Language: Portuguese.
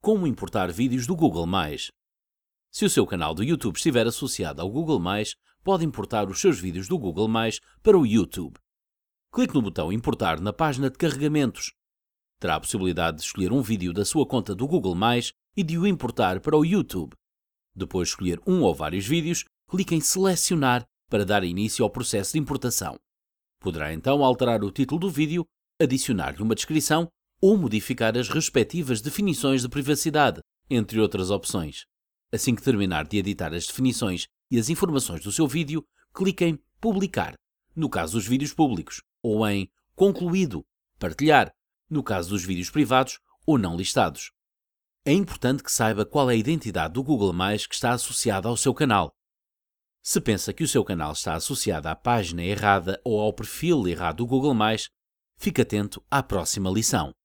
Como importar vídeos do Google+. Se o seu canal do YouTube estiver associado ao Google+, pode importar os seus vídeos do Google+, para o YouTube. Clique no botão Importar na página de carregamentos. Terá a possibilidade de escolher um vídeo da sua conta do Google+, e de o importar para o YouTube. Depois de escolher um ou vários vídeos, clique em Selecionar para dar início ao processo de importação. Poderá então alterar o título do vídeo, adicionar-lhe uma descrição ou modificar as respectivas definições de privacidade, entre outras opções. Assim que terminar de editar as definições e as informações do seu vídeo, clique em Publicar, no caso dos vídeos públicos, ou em Concluído, Partilhar, no caso dos vídeos privados ou não listados. É importante que saiba qual é a identidade do Google+, que está associada ao seu canal. Se pensa que o seu canal está associado à página errada ou ao perfil errado do Google+, fique atento à próxima lição.